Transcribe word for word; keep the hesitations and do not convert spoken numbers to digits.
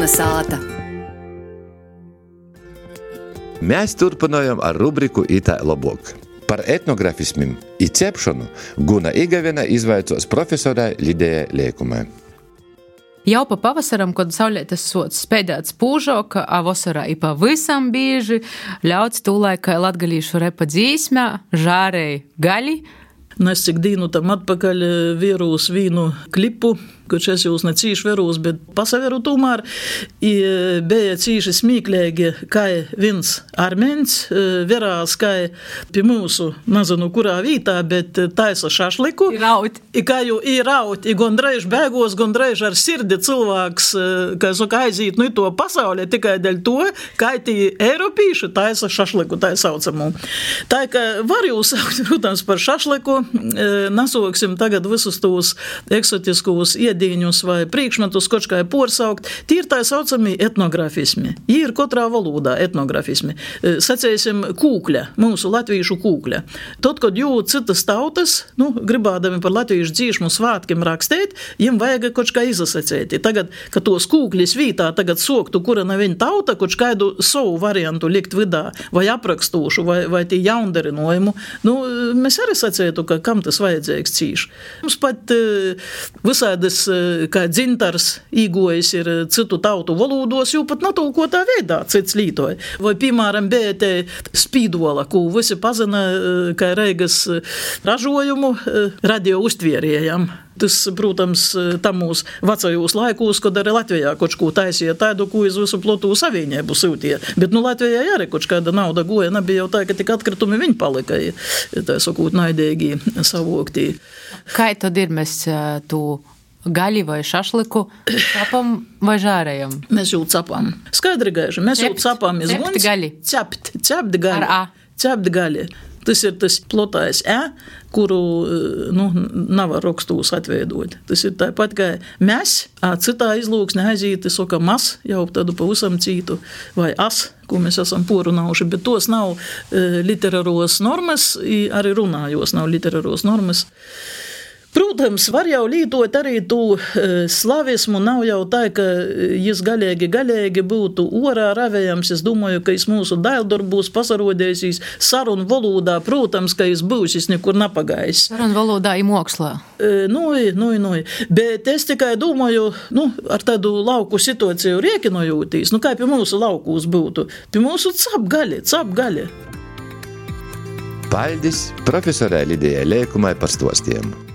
Melna sāta. Mēs turpinājam ar rubriku Itā lobok. Par etnografismim i cepšanu Guna Igavena izvaicos profesorai Lidijai Leikumai. Jau pa pavasaram, kad saulētas sots spēdēt spūžoka, a vasarā i pa visam bīži, ļauts tūlaika latgalīšu repa dzīsmē, žārei gali. Es cik dīnu tam atpakaļ vierūs vīnu klipu, kurš es jūs ne cīši verūs, bet pasaveru tomēr, i bija cīši smīklēgi, kai viens armeņs verās, kai pie mūsu, nezinu, kurā vītā, bet taisa šašliku. I raut. I kā jau i raut, i gondreiž bēgos, gondreiž ar sirdi cilvēks, kā saka, aizīt nu to pasaulē tikai dēļ to, kai tī eiropīši taisa šašliku, tai saucamu. Tā, ka var jūs saukt, protams, par šašliku, nasoksim tagad visus tos eksotiskos iedīņus vai priekšmetus kaut kā porsaukt. Tī ir tā saucamī etnografismi. Jī ir katrā valodā etnografismi. Sacēsim kūkļa, mūsu latvīšu kūkļa. Tad, kad jū citas tautas, nu, gribādami par latvīšu dzīšmu svātkiem rakstēt, jiem vajag kaut kā izasacēti. Tagad, kad tos kūkļis vītā tagad soktu, kura nav viņa tauta, kaut kādu savu variantu likt vidā, vai aprakstūšu, vai, vai tī jaundarinojumu, nu, mēs arī sacētu, ka kam tas vajadzīgs cīši. Mums pat visādas, kā dzintars īgojas ir citu tautu valodos, jo pat natulkotā veidā cits lītoja. Vai, piemēram, bija te spīdola, ko visi pazina, kā Reigas ražojumu radio uztvērējam. Tas, protams, tam mūs vecajos laikos, kad arī Latvijā kaut ko taisīja tādu, ko iz visu plotu savienību sūtīja. Bet, nu, Latvijā arī kaut kāda nauda goja, nebija jau tā, ka tik atkritumi viņi palika, tā sakot, naidīgi savoktī. Kā tad ir mēs tu gali vai šašliku capam vai žārējam? Mēs jau capam. Skaidri gaiži, mēs Cept, jau capam iz cept guns. gali. Cept, cept gali. Ar A. Cept gali. Tas ir tas plotais E, kuru, nu, nav rakstūs atveidot. Tas ir tāpat kā mēs, citā izlūksnē aizīti, soka mas, jau tādu pavisam cītu, vai as, ko mēs esam porunājuši, bet tos nav literāros normas, arī runājos nav literāros normas. Protams, var jau lītot arī tu slavismu, nav jau tā, ka jis galīgi, galīgi būtu orā ravējams. Es domāju, ka jis mūsu daildarbūs pasarodēsīs sarunu valodā, protams, ka jis būs, jis nekur napagājis. Sarunu valodā i mokslā. Nui, nui, nui. Bet es tikai domāju, nu, ar tādu lauku situāciju riekinojūtīs, nu, kā pie mūsu laukūs būtu. Pie mūsu cap gali, cap gali. Paldies profesorai Lidijai Leikumai par stostiem.